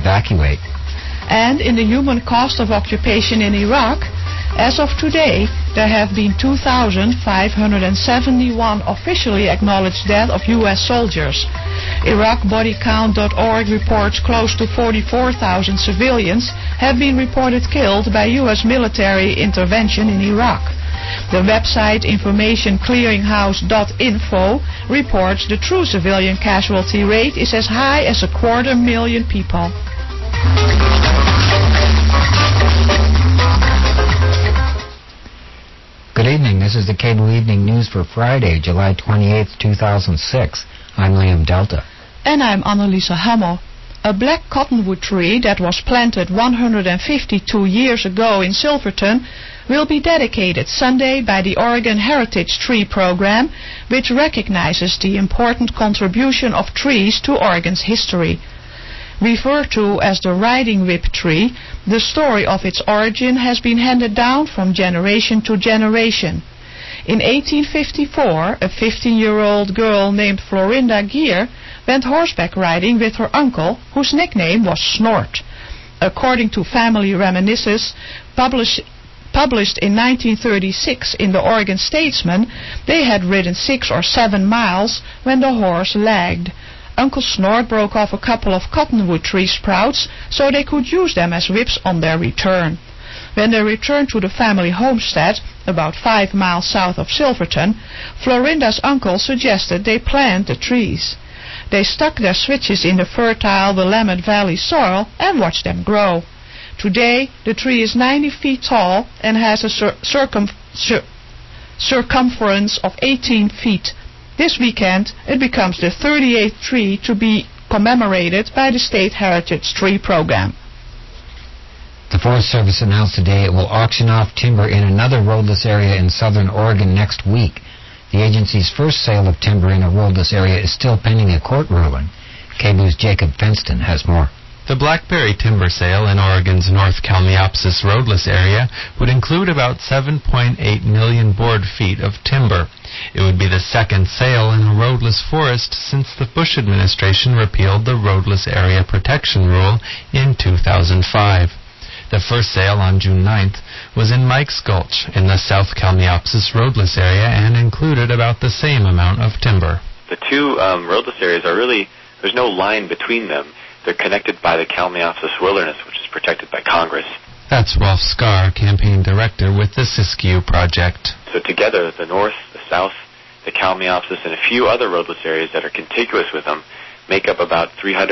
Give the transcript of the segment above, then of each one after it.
evacuate. And in the human cost of occupation in Iraq, as of today, there have been 2,571 officially acknowledged deaths of U.S. soldiers. IraqBodyCount.org reports close to 44,000 civilians have been reported killed by U.S. military intervention in Iraq. The website informationclearinghouse.info reports the true civilian casualty rate is as high as 250,000 people. Good evening. This is the Cable Evening News for Friday, July 28, 2006. I'm Liam Delta. And I'm Annalisa Hummel. A black cottonwood tree that was planted 152 years ago in Silverton will be dedicated Sunday by the Oregon Heritage Tree Program, which recognizes the important contribution of trees to Oregon's history. Referred to as the riding whip tree, the story of its origin has been handed down from generation to generation. In 1854, a 15-year-old girl named Florinda Geer went horseback riding with her uncle, whose nickname was Snort. According to family reminiscences published in 1936 in the Oregon Statesman, they had ridden 6 or 7 miles when the horse lagged. Uncle Snort broke off a couple of cottonwood tree sprouts so they could use them as whips on their return. When they returned to the family homestead, about 5 miles south of Silverton, Florinda's uncle suggested they plant the trees. They stuck their switches in the fertile Willamette Valley soil and watched them grow. Today, the tree is 90 feet tall and has a circumference of 18 feet. This weekend, it becomes the 38th tree to be commemorated by the State Heritage Tree Program. The Forest Service announced today it will auction off timber in another roadless area in southern Oregon next week. The agency's first sale of timber in a roadless area is still pending a court ruling. KBOO's Jacob Fenston has more. The Blackberry timber sale in Oregon's North Kalmiopsis roadless area would include about 7.8 million board feet of timber. It would be the second sale in a roadless forest since the Bush administration repealed the Roadless Area Protection Rule in 2005. The first sale on June 9th was in Mike's Gulch in the South Kalmiopsis roadless area and included about the same amount of timber. The two roadless areas are really, there's no line between them. They're connected by the Kalmiopsis Wilderness, which is protected by Congress. That's Rolf Skar, campaign director with the Siskiyou Project. So together, the north, the south, the Kalmiopsis, and a few other roadless areas that are contiguous with them make up about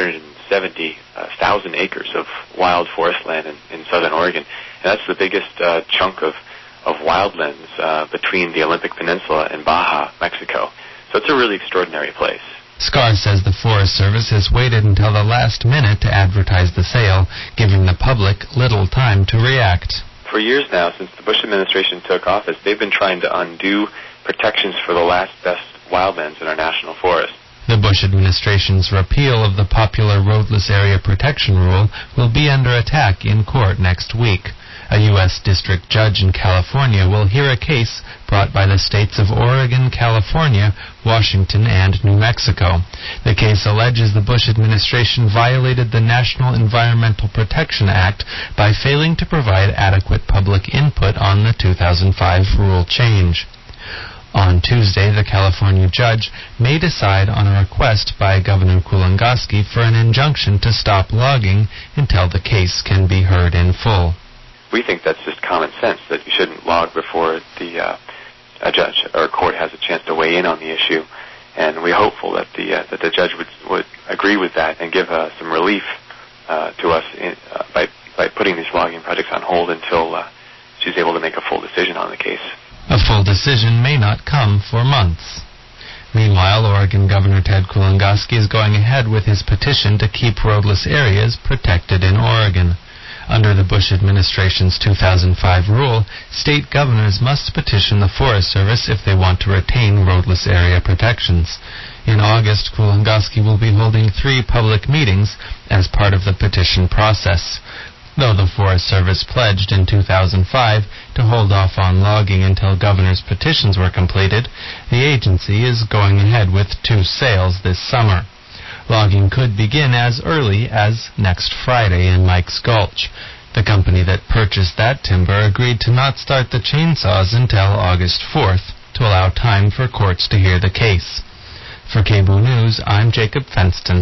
370,000 acres of wild forest land in southern Oregon. And that's the biggest chunk of wildlands between the Olympic Peninsula and Baja, Mexico. So it's a really extraordinary place. Skar says the Forest Service has waited until the last minute to advertise the sale, giving the public little time to react. For years now, since the Bush administration took office, they've been trying to undo protections for the last best wildlands in our national forest. The Bush administration's repeal of the popular Roadless Area Protection Rule will be under attack in court next week. A U.S. district judge in California will hear a case brought by the states of Oregon, California, Washington, and New Mexico. The case alleges the Bush administration violated the National Environmental Protection Act by failing to provide adequate public input on the 2005 rule change. On Tuesday, the California judge may decide on a request by Governor Kulongoski for an injunction to stop logging until the case can be heard in full. We think that's just common sense, that you shouldn't log before a judge or a court has a chance to weigh in on the issue. And we're hopeful that the judge would agree with that and give some relief to us by putting these logging projects on hold until she's able to make a full decision on the case. A full decision may not come for months. Meanwhile, Oregon Governor Ted Kulongoski is going ahead with his petition to keep roadless areas protected in Oregon. Under the Bush administration's 2005 rule, state governors must petition the Forest Service if they want to retain roadless area protections. In August, Kulongoski will be holding 3 public meetings as part of the petition process. Though the Forest Service pledged in 2005 to hold off on logging until governors' petitions were completed, the agency is going ahead with 2 sales this summer. Logging could begin as early as next Friday in Mike's Gulch. The company that purchased that timber agreed to not start the chainsaws until August 4th to allow time for courts to hear the case. For KBOO News, I'm Jacob Fenston.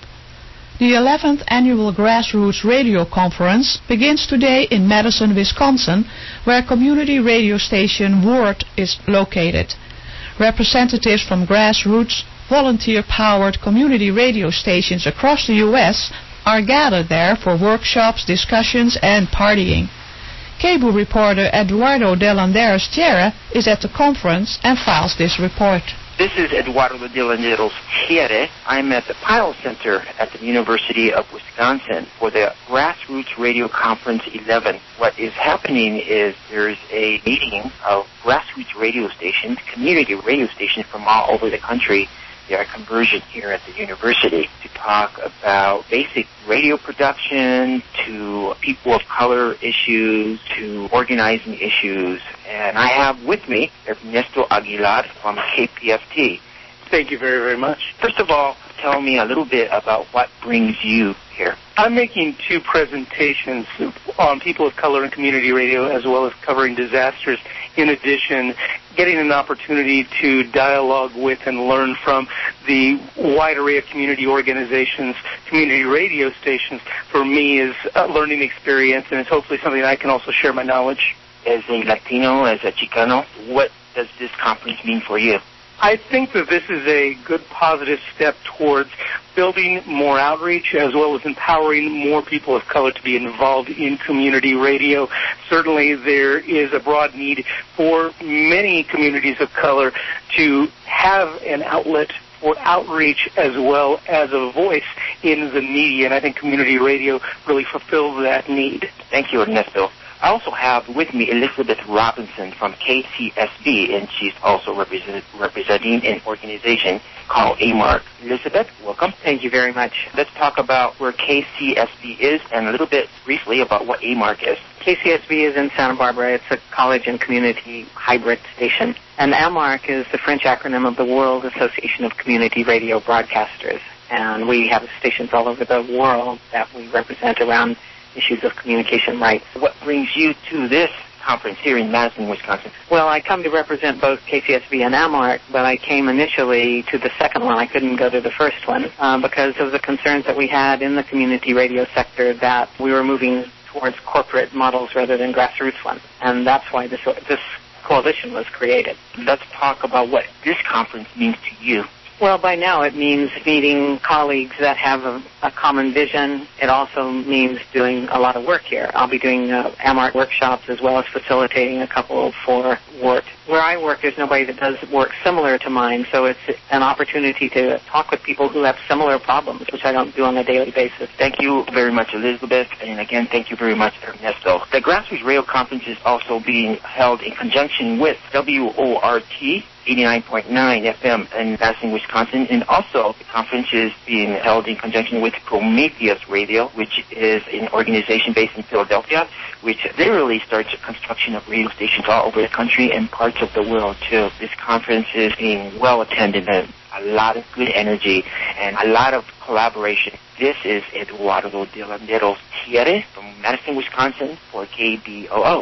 The 11th Annual Grassroots Radio Conference begins today in Madison, Wisconsin, where community radio station WORD is located. Representatives from grassroots, volunteer-powered community radio stations across the U.S. are gathered there for workshops, discussions, and partying. KBOO reporter Eduardo de Landeros Tierra is at the conference and files this report. This is Eduardo de Landeros Tierra. I'm at the Pyle Center at the University of Wisconsin for the Grassroots Radio Conference 11. What is happening is there's a meeting of grassroots radio stations, community radio stations from all over the country. They are convergent here at the university to talk about basic radio production, to people of color issues, to organizing issues. And I have with me Ernesto Aguilar from KPFT. Thank you very, very much. First of all, tell me a little bit about what brings you here. I'm making 2 presentations on people of color and community radio, as well as covering disasters. In addition, getting an opportunity to dialogue with and learn from the wide array of community organizations, community radio stations, for me is a learning experience, and it's hopefully something that I can also share my knowledge. As a Latino, as a Chicano, what does this conference mean for you? I think that this is a good positive step towards building more outreach as well as empowering more people of color to be involved in community radio. Certainly there is a broad need for many communities of color to have an outlet for outreach as well as a voice in the media, and I think community radio really fulfills that need. Thank you, Ernesto. I also have with me Elizabeth Robinson from KCSB, and she's also representing an organization called AMARC. Elizabeth, welcome. Thank you very much. Let's talk about where KCSB is and a little bit briefly about what AMARC is. KCSB is in Santa Barbara. It's a college and community hybrid station. And AMARC is the French acronym of the World Association of Community Radio Broadcasters. And we have stations all over the world that we represent around issues of communication rights. What brings you to this conference here in Madison, Wisconsin? Well, I come to represent both KCSB and AMARC, but I came initially to the second one. I couldn't go to the first one because of the concerns that we had in the community radio sector that we were moving towards corporate models rather than grassroots ones. And that's why this coalition was created. Let's talk about what this conference means to you. Well, by now it means meeting colleagues that have a common vision. It also means doing a lot of work here. I'll be doing AMARC workshops as well as facilitating a couple for WORD. Where I work, there's nobody that does work similar to mine, so it's an opportunity to talk with people who have similar problems, which I don't do on a daily basis. Thank you very much, Elizabeth, and again, thank you very much, Ernesto. The Grassroots Radio Conference is also being held in conjunction with WORT 89.9 FM in Madison, Wisconsin, and also the conference is being held in conjunction with Prometheus Radio, which is an organization based in Philadelphia, which literally starts the construction of radio stations all over the country and parts of the world, too. This conference is being well attended and a lot of good energy and a lot of collaboration. This is Eduardo de Landeros Tierra from Madison, Wisconsin for KBOO.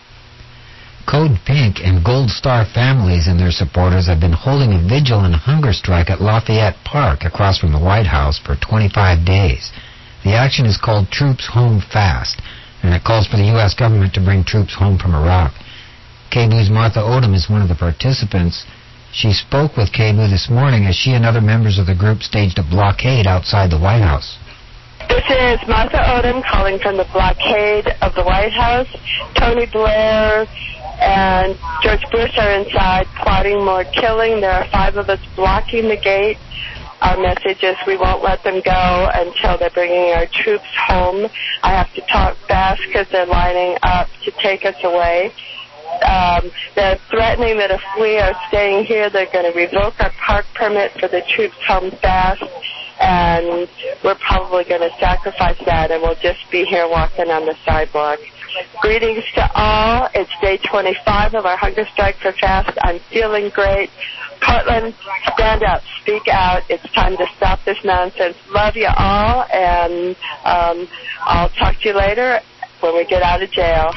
Code Pink and Gold Star families and their supporters have been holding a vigil and hunger strike at Lafayette Park across from the White House for 25 days. The action is called Troops Home Fast, and it calls for the U.S. government to bring troops home from Iraq. KBOO's Martha Odom is one of the participants. She spoke with KBOO this morning as she and other members of the group staged a blockade outside the White House. This is Martha Odom calling from the blockade of the White House. Tony Blair and George Bush are inside plotting more killing. There are 5 of us blocking the gate. Our message is we won't let them go until they're bringing our troops home. I have to talk fast because they're lining up to take us away. They're threatening that if we are staying here, they're going to revoke our park permit for the troops home fast, and we're probably going to sacrifice that, and we'll just be here walking on the sidewalk. Greetings to all. It's day 25 of our Hunger Strike for Fast. I'm feeling great. Portland, stand up, speak out. It's time to stop this nonsense. Love you all, and I'll talk to you later when we get out of jail.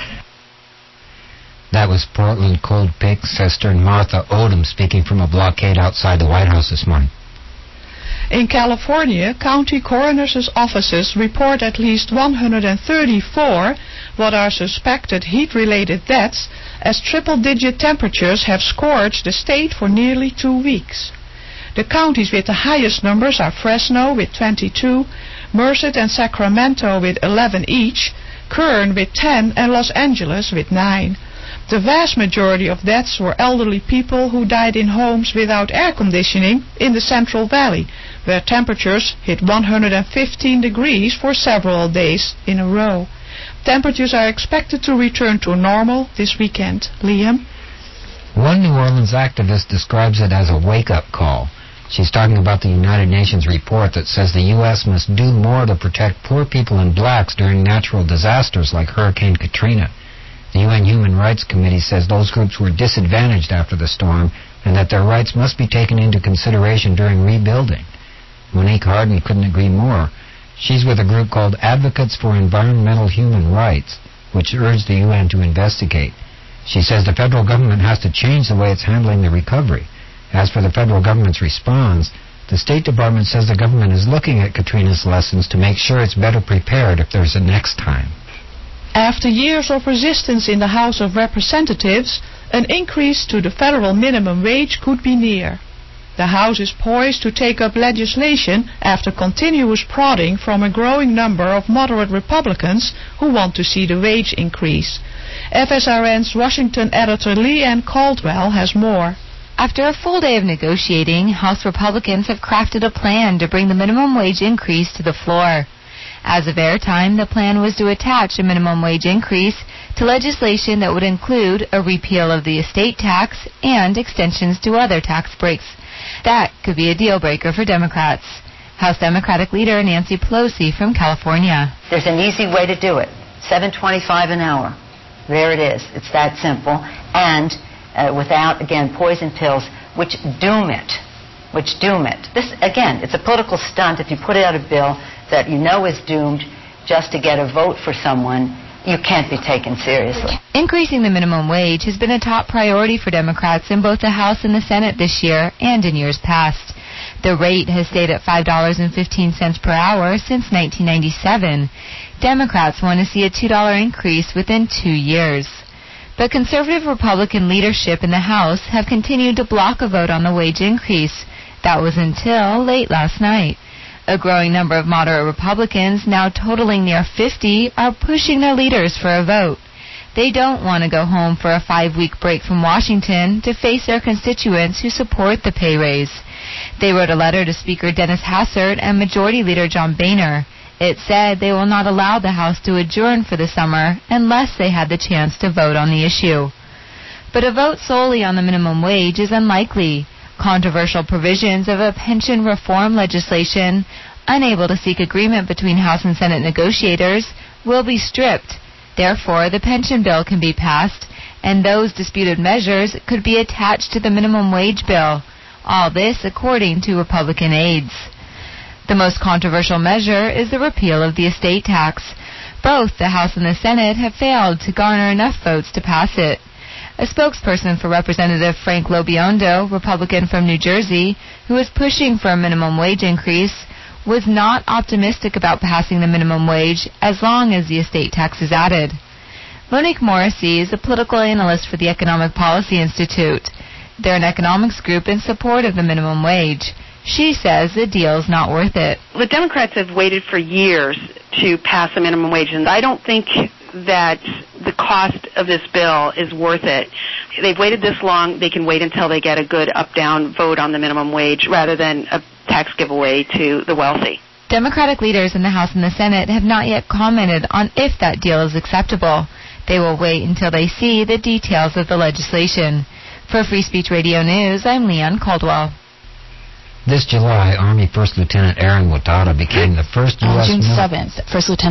That was Portland Cold Pick Sister Martha Odom speaking from a blockade outside the White House this morning. In California, county coroners' offices report at least 134 what are suspected heat-related deaths, as triple-digit temperatures have scorched the state for nearly 2 weeks. The counties with the highest numbers are Fresno with 22, Merced and Sacramento with 11 each, Kern with 10, and Los Angeles with 9. The vast majority of deaths were elderly people who died in homes without air conditioning in the Central Valley, where temperatures hit 115 degrees for several days in a row. Temperatures are expected to return to normal this weekend. Liam? One New Orleans activist describes it as a wake-up call. She's talking about the United Nations report that says the U.S. must do more to protect poor people and blacks during natural disasters like Hurricane Katrina. The UN Human Rights Committee says those groups were disadvantaged after the storm and that their rights must be taken into consideration during rebuilding. Monique Harden couldn't agree more. She's with a group called Advocates for Environmental Human Rights, which urged the UN to investigate. She says the federal government has to change the way it's handling the recovery. As for the federal government's response, the State Department says the government is looking at Katrina's lessons to make sure it's better prepared if there's a next time. After years of resistance in the House of Representatives, an increase to the federal minimum wage could be near. The House is poised to take up legislation after continuous prodding from a growing number of moderate Republicans who want to see the wage increase. FSRN's Washington editor Leanne Caldwell has more. After a full day of negotiating, House Republicans have crafted a plan to bring the minimum wage increase to the floor. As of airtime, the plan was to attach a minimum wage increase to legislation that would include a repeal of the estate tax and extensions to other tax breaks. That could be a deal-breaker for Democrats. House Democratic Leader Nancy Pelosi from California. There's an easy way to do it. $7.25 an hour. There it is. It's that simple. And without, again, poison pills, which doom it. This, again, it's a political stunt. If you put out a bill that you know is doomed just to get a vote for someone, you can't be taken seriously. Increasing the minimum wage has been a top priority for Democrats in both the House and the Senate this year and in years past. The rate has stayed at $5.15 per hour since 1997. Democrats want to see a $2 increase within 2 years. But conservative Republican leadership in the House have continued to block a vote on the wage increase. That was until late last night. A growing number of moderate Republicans, now totaling near 50, are pushing their leaders for a vote. They don't want to go home for a 5-week break from Washington to face their constituents who support the pay raise. They wrote a letter to Speaker Dennis Hassert and Majority Leader John Boehner. It said they will not allow the House to adjourn for the summer unless they had the chance to vote on the issue. But a vote solely on the minimum wage is unlikely. Controversial provisions of a pension reform legislation, unable to seek agreement between House and Senate negotiators, will be stripped. Therefore, the pension bill can be passed, and those disputed measures could be attached to the minimum wage bill. All this according to Republican aides. The most controversial measure is the repeal of the estate tax. Both the House and the Senate have failed to garner enough votes to pass it. A spokesperson for Representative Frank Lobiondo, Republican from New Jersey, who is pushing for a minimum wage increase, was not optimistic about passing the minimum wage as long as the estate tax is added. Monique Morrissey is a political analyst for the Economic Policy Institute. They're an economics group in support of the minimum wage. She says the deal's not worth it. The Democrats have waited for years to pass a minimum wage, and I don't think that the cost of this bill is worth it. They've waited this long. They can wait until they get a good up-down vote on the minimum wage rather than a tax giveaway to the wealthy. Democratic leaders in the House and the Senate have not yet commented on if that deal is acceptable. They will wait until they see the details of the legislation. For Free Speech Radio News, I'm Leanne Caldwell. This July, Army First Lieutenant Aaron Watada became the first U.S. June 7th, First Lieutenant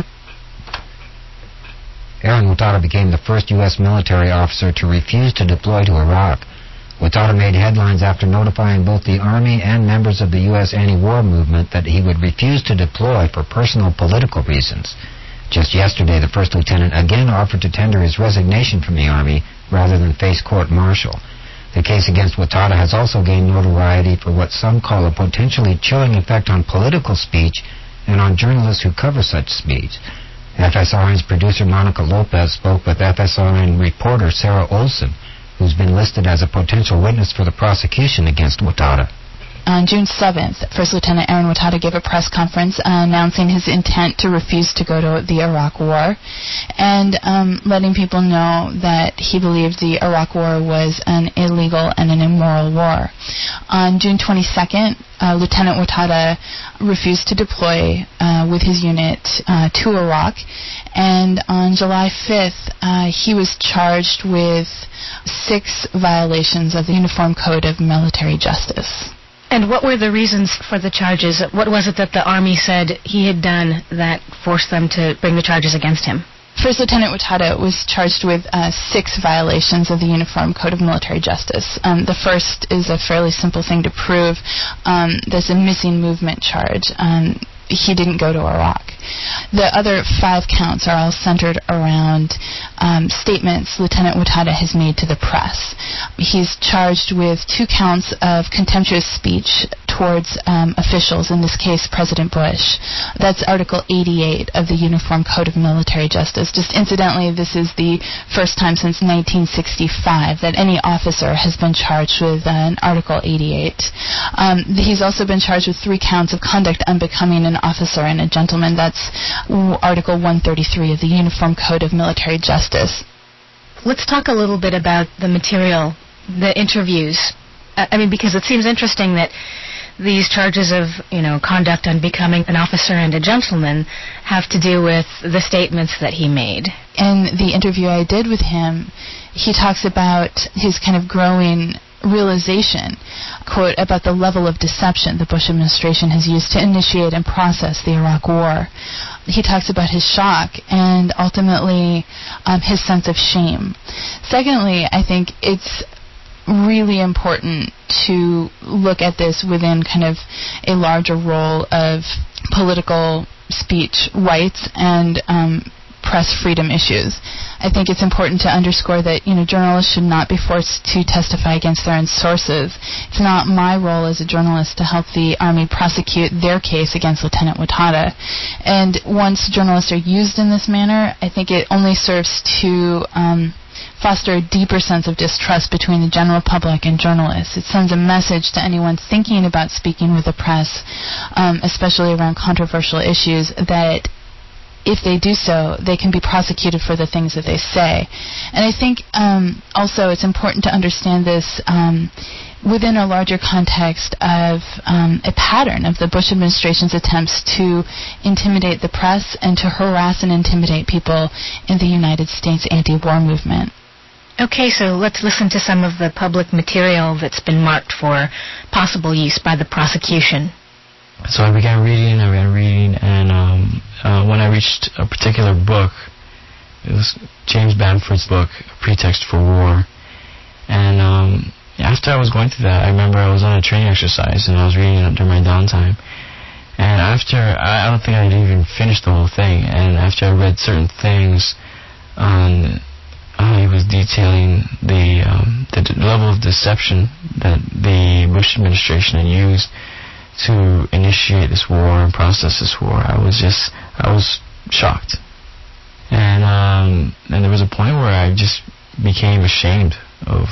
Aaron Watada became the first U.S. military officer to refuse to deploy to Iraq. Ouattara made headlines after notifying both the Army and members of the U.S. anti-war movement that he would refuse to deploy for personal political reasons. Just yesterday, the first lieutenant again offered to tender his resignation from the Army rather than face court-martial. The case against Ouattara has also gained notoriety for what some call a potentially chilling effect on political speech and on journalists who cover such speech. FSRN's producer Monica Lopez spoke with FSRN reporter Sarah Olson, who's been listed as a potential witness for the prosecution against Ouattara. On June 7th, First Lieutenant Aaron Ouattara gave a press conference announcing his intent to refuse to go to the Iraq War and letting people know that he believed the Iraq War was an illegal and an immoral war. On June 22nd, Lieutenant Ouattara refused to deploy with his unit to Iraq, and on July 5th, he was charged with 6 violations of the Uniform Code of Military Justice. And what were the reasons for the charges? What was it that the Army said he had done that forced them to bring the charges against him? First Lieutenant Ouattara was charged with 6 violations of the Uniform Code of Military Justice. The first is a fairly simple thing to prove. There's a missing movement charge. He didn't go to Iraq. The other 5 counts are all centered around statements Lieutenant Ouattara has made to the press. He's charged with 2 counts of contemptuous speech towards officials, in this case President Bush. That's Article 88 of the Uniform Code of Military Justice. Just incidentally, this is the first time since 1965 that any officer has been charged with an Article 88. He's also been charged with 3 counts of conduct unbecoming an officer and a gentleman. That's Article 133 of the Uniform Code of Military Justice. Let's talk a little bit about the material, the interviews. Because it seems interesting that these charges of, conduct unbecoming an officer and a gentleman have to do with the statements that he made. In the interview I did with him, he talks about his kind of growing realization, quote, about the level of deception the Bush administration has used to initiate and process the Iraq War. He talks about his shock and ultimately his sense of shame. Secondly, I think it's really important to look at this within kind of a larger role of political speech rights and press freedom issues. I think it's important to underscore that, journalists should not be forced to testify against their own sources. It's not my role as a journalist to help the Army prosecute their case against Lieutenant Ouattara. And once journalists are used in this manner, I think it only serves to foster a deeper sense of distrust between the general public and journalists. It sends a message to anyone thinking about speaking with the press, especially around controversial issues, that if they do so, they can be prosecuted for the things that they say. And I think also it's important to understand this within a larger context of a pattern of the Bush administration's attempts to intimidate the press and to harass and intimidate people in the United States anti-war movement. Okay, so let's listen to some of the public material that's been marked for possible use by the prosecution. So I began reading, and when I reached a particular book, it was James Bamford's book, A Pretext for War. And after I was going through that, I remember I was on a training exercise, and I was reading it during my downtime. And after, I don't think I had even finished the whole thing, and after I read certain things on he was detailing the level of deception that the Bush administration had used to initiate this war and process this war. I was shocked, and there was a point where I just became ashamed of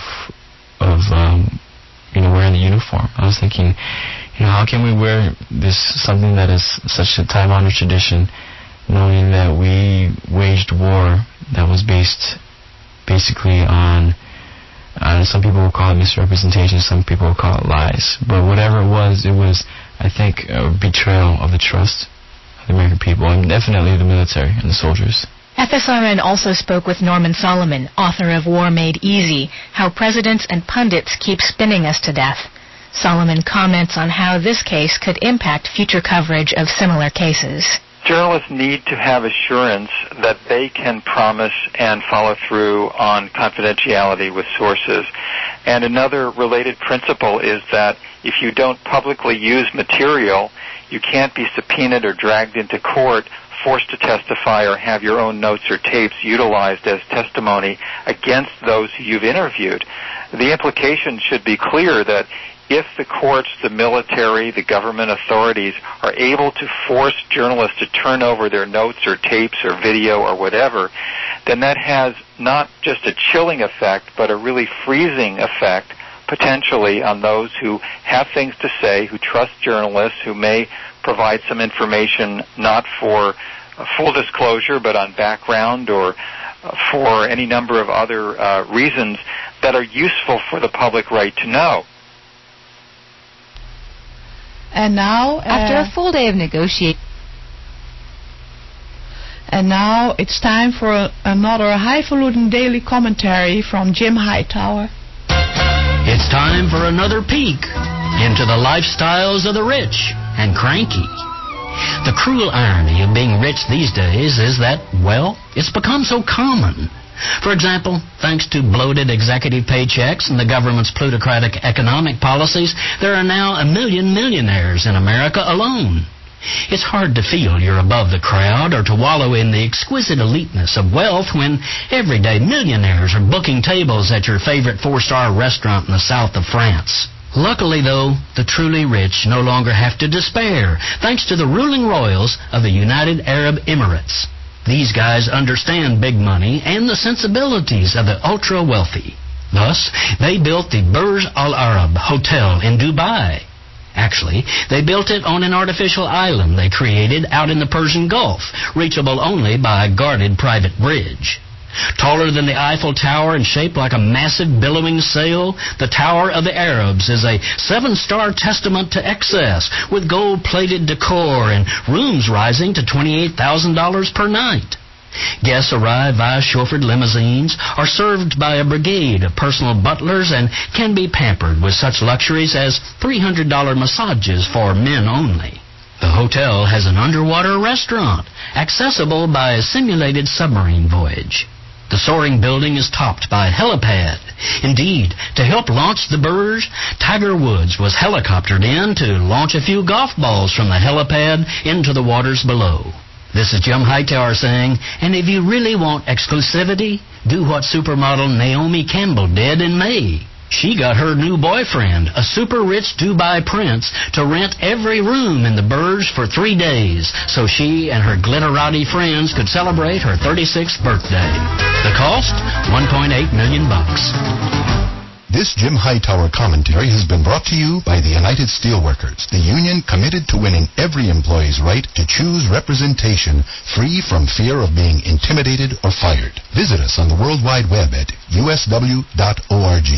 wearing the uniform. I was thinking, how can we wear this, something that is such a time-honored tradition, knowing that we waged war that was based basically on some people will call it misrepresentation, some people will call it lies. But whatever it was, I think, a betrayal of the trust of the American people, and definitely the military and the soldiers. FSRN also spoke with Norman Solomon, author of War Made Easy, How Presidents and Pundits Keep Spinning Us to Death. Solomon comments on how this case could impact future coverage of similar cases. journalists need to have assurance that they can promise and follow through on confidentiality with sources. And another related principle is that if you don't publicly use material, you can't be subpoenaed or dragged into court, forced to testify, or have your own notes or tapes utilized as testimony against those who you've interviewed. The implication should be clear that if the courts, the military, the government authorities are able to force journalists to turn over their notes or tapes or video or whatever, then that has not just a chilling effect, but a really freezing effect potentially on those who have things to say, who trust journalists, who may provide some information not for full disclosure but on background or for any number of other reasons that are useful for the public right to know. And now, after a full day of negotiating, and now it's time for another highfalutin daily commentary from Jim Hightower. It's time for another peek into the lifestyles of the rich and cranky. The cruel irony of being rich these days is that, well, it's become so common. For example, thanks to bloated executive paychecks and the government's plutocratic economic policies, there are now 1 million millionaires in America alone. It's hard to feel you're above the crowd or to wallow in the exquisite eliteness of wealth when everyday millionaires are booking tables at your favorite 4-star restaurant in the south of France. Luckily, though, the truly rich no longer have to despair, thanks to the ruling royals of the United Arab Emirates. These guys understand big money and the sensibilities of the ultra-wealthy. Thus, they built the Burj Al Arab Hotel in Dubai. Actually, they built it on an artificial island they created out in the Persian Gulf, reachable only by a guarded private bridge. Taller than the Eiffel Tower and shaped like a massive billowing sail, the Tower of the Arabs is a 7-star testament to excess, with gold-plated decor and rooms rising to $28,000 per night. Guests arrive via chauffeured limousines, are served by a brigade of personal butlers, and can be pampered with such luxuries as $300 massages for men only. The hotel has an underwater restaurant, accessible by a simulated submarine voyage. The soaring building is topped by a helipad. Indeed, to help launch the Burj, Tiger Woods was helicoptered in to launch a few golf balls from the helipad into the waters below. This is Jim Hightower saying, and if you really want exclusivity, do what supermodel Naomi Campbell did in May. She got her new boyfriend, a super-rich Dubai prince, to rent every room in the Burj for 3 days so she and her glitterati friends could celebrate her 36th birthday. The cost? $1.8 million. This Jim Hightower commentary has been brought to you by the United Steelworkers, the union committed to winning every employee's right to choose representation free from fear of being intimidated or fired. Visit us on the World Wide Web at usw.org.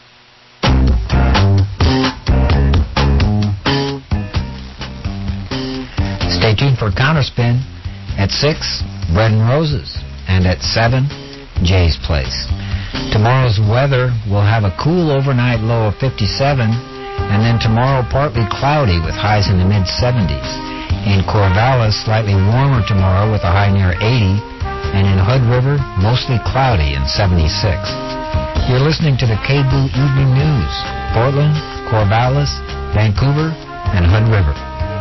Stay tuned for Counterspin. At 6, Bread and Roses. And at 7, Jay's Place. Tomorrow's weather will have a cool overnight low of 57, and then tomorrow partly cloudy with highs in the mid-70s. In Corvallis, slightly warmer tomorrow with a high near 80, and in Hood River, mostly cloudy and 76. You're listening to the KBOO Evening News. Portland, Corvallis, Vancouver, and Hood River.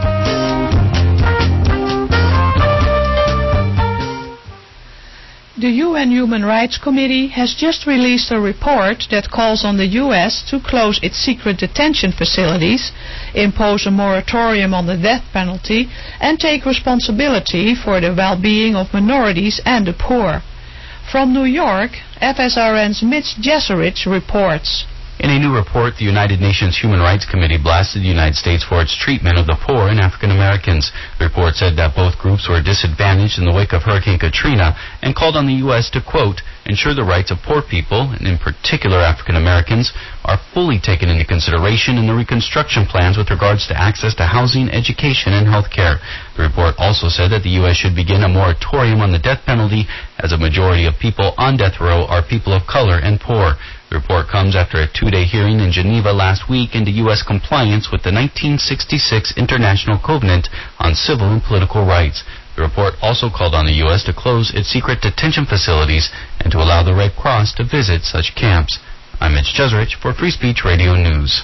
The UN Human Rights Committee has just released a report that calls on the U.S. to close its secret detention facilities, impose a moratorium on the death penalty, and take responsibility for the well-being of minorities and the poor. From New York, FSRN's Mitch Jeserich reports. In a new report, the United Nations Human Rights Committee blasted the United States for its treatment of the poor and African Americans. The report said that both groups were disadvantaged in the wake of Hurricane Katrina and called on the U.S. to, quote, ensure the rights of poor people, and in particular African Americans, are fully taken into consideration in the reconstruction plans with regards to access to housing, education, and health care. The report also said that the U.S. should begin a moratorium on the death penalty, as a majority of people on death row are people of color and poor. The report comes after a 2-day hearing in Geneva last week into U.S. compliance with the 1966 International Covenant on Civil and Political Rights. The report also called on the U.S. to close its secret detention facilities and to allow the Red Cross to visit such camps. I'm Mitch Jeserich for Free Speech Radio News.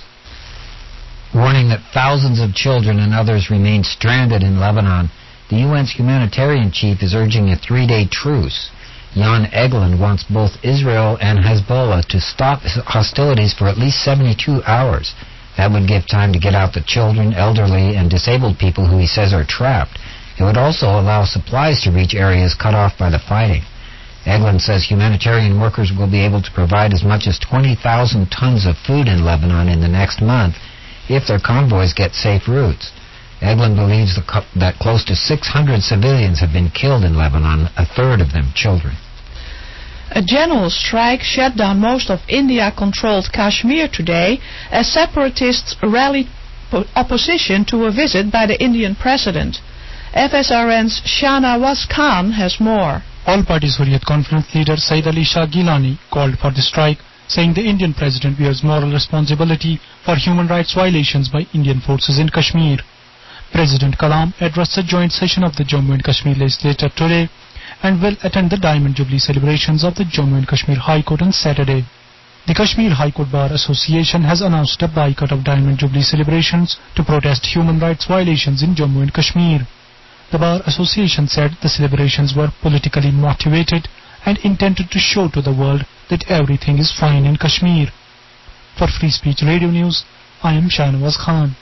Warning that thousands of children and others remain stranded in Lebanon, the UN's humanitarian chief is urging a 3-day truce. Jan Egeland wants both Israel and Hezbollah to stop hostilities for at least 72 hours. That would give time to get out the children, elderly, and disabled people who he says are trapped. It would also allow supplies to reach areas cut off by the fighting. Egeland says humanitarian workers will be able to provide as much as 20,000 tons of food in Lebanon in the next month if their convoys get safe routes. Egeland believes that close to 600 civilians have been killed in Lebanon, a third of them children. A general strike shut down most of India-controlled Kashmir today as separatists rallied opposition to a visit by the Indian president. FSRN's Shahnawaz Khan has more. All-Party Hurriyat Conference leader Said Ali Shah Gilani called for the strike, saying the Indian president bears moral responsibility for human rights violations by Indian forces in Kashmir. President Kalam addressed a joint session of the Jammu and Kashmir legislature today and will attend the Diamond Jubilee celebrations of the Jammu and Kashmir High Court on Saturday. The Kashmir High Court Bar Association has announced a boycott of Diamond Jubilee celebrations to protest human rights violations in Jammu and Kashmir. The Bar Association said the celebrations were politically motivated and intended to show to the world that everything is fine in Kashmir. For Free Speech Radio News, I am Shahnawaz Khan.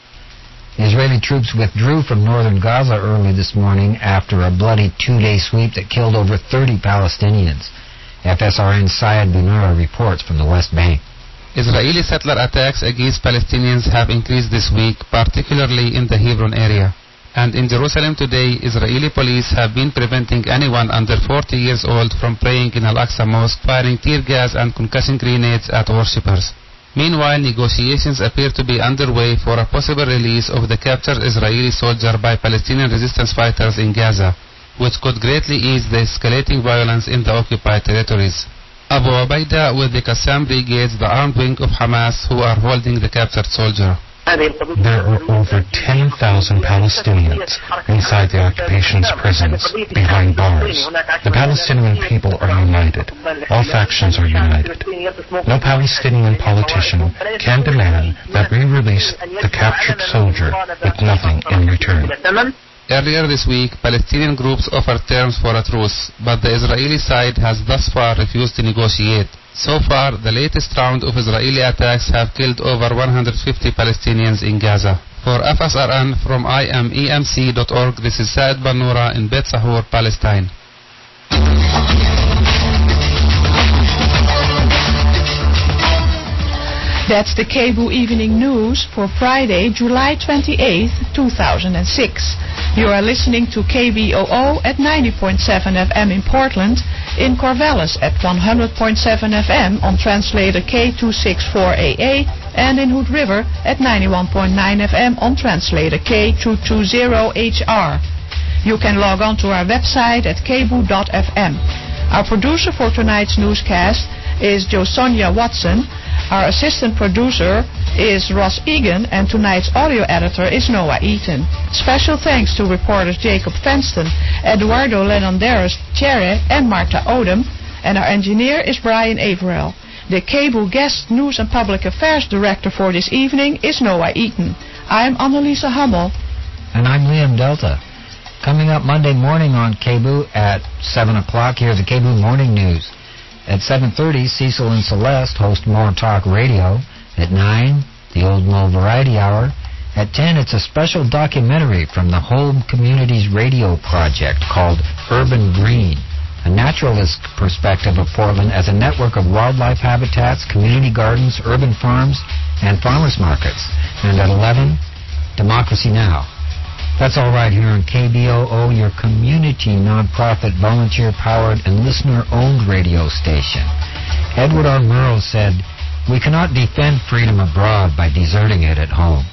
Israeli troops withdrew from northern Gaza early this morning after a bloody 2-day sweep that killed over 30 Palestinians. FSRN's Syed Bunara reports from the West Bank. Israeli settler attacks against Palestinians have increased this week, particularly in the Hebron area. And in Jerusalem today, Israeli police have been preventing anyone under 40 years old from praying in Al-Aqsa Mosque, firing tear gas and concussion grenades at worshippers. Meanwhile, negotiations appear to be underway for a possible release of the captured Israeli soldier by Palestinian resistance fighters in Gaza, which could greatly ease the escalating violence in the occupied territories. Abu Ubaidah with the Qassam brigades, the armed wing of Hamas, who are holding the captured soldier. There are over 10,000 Palestinians inside the occupation's prisons, behind bars. The Palestinian people are united. All factions are united. No Palestinian politician can demand that we release the captured soldier with nothing in return. Earlier this week, Palestinian groups offered terms for a truce, but the Israeli side has thus far refused to negotiate. So far, the latest round of Israeli attacks have killed over 150 Palestinians in Gaza. For FSRN from IMEMC.org, this is Saad Bannoura in Bet Sahur, Palestine. That's the KBOO Evening News for Friday, July 28, 2006. You are listening to KBOO at 90.7 FM in Portland, in Corvallis at 100.7 FM on translator K264AA, and in Hood River at 91.9 FM on translator K220HR. You can log on to our website at kboo.fm. Our producer for tonight's newscast is Josonia Watson. Our assistant producer is Ross Egan, and tonight's audio editor is Noah Eaton. Special thanks to reporters Jacob Fenston, Eduardo Lenonderos Cherre, and Marta Odom, and our engineer is Brian Averill. The KBOO Guest News and Public Affairs Director for this evening is Noah Eaton. I'm Annalisa Hummel. And I'm Liam Delta. Coming up Monday morning on KBOO at 7 o'clock, here's the KBOO Morning News. At 7:30, Cecil and Celeste host More Talk Radio. At 9, the Old Mo Variety Hour. At 10, it's a special documentary from the Home Communities Radio Project called Urban Green, a naturalist perspective of Portland as a network of wildlife habitats, community gardens, urban farms, and farmers markets. And at 11, Democracy Now! That's all right here on KBOO, your community, nonprofit, volunteer-powered, and listener-owned radio station. Edward R. Murrow said, "We cannot defend freedom abroad by deserting it at home."